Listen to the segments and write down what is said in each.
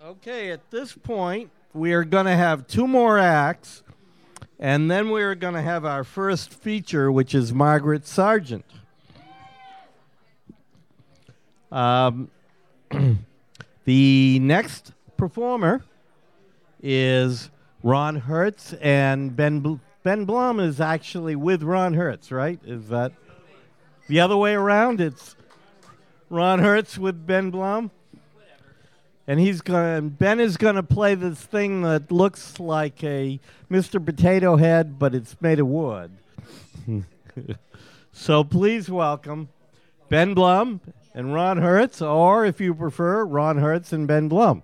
Okay, at this point, we are going to have two more acts, and then we're going to have our first feature, which is Margaret Sargent. The next performer is Ron Hertz, and Ben Blum is actually with Ron Hertz, right? Is that the other way around? It's Ron Hertz with Ben Blum? And Ben is going to play this thing that looks like a Mr. Potato Head, but it's made of wood. So please welcome Ben Blum and Ron Hertz, or if you prefer, Ron Hertz and Ben Blum.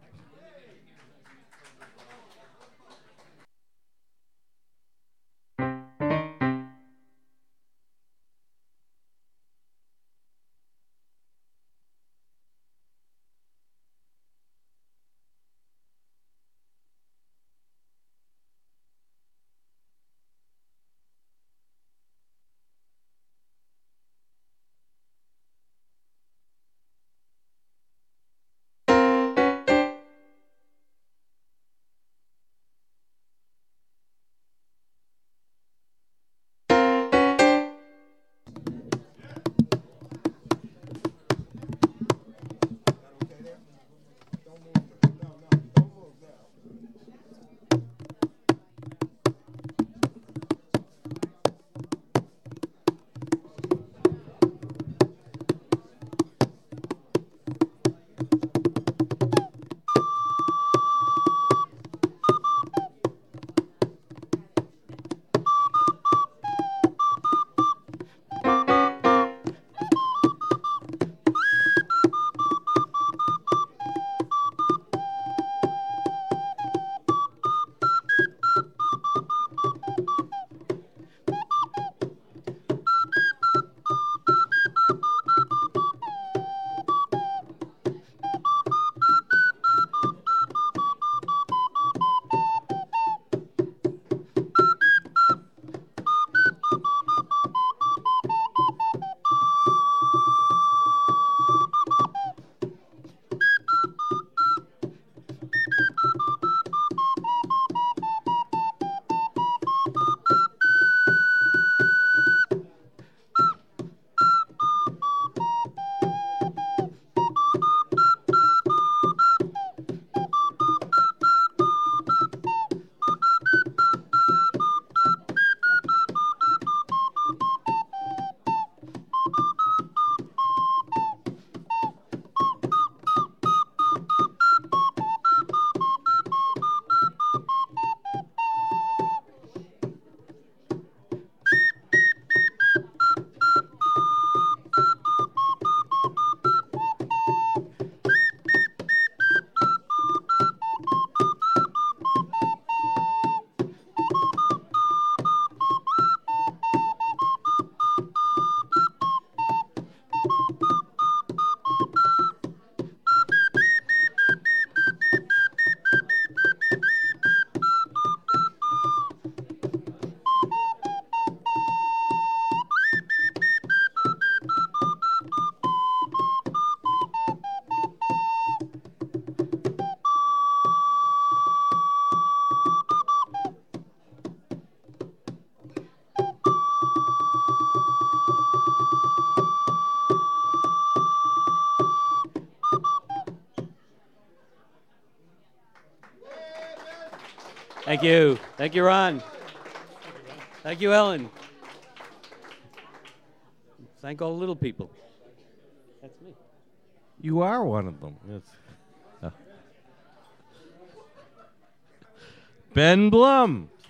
Thank you. Thank you, Ron. Thank you, Ellen. Thank all the little people. That's me. You are one of them. Yes. Ben Blum,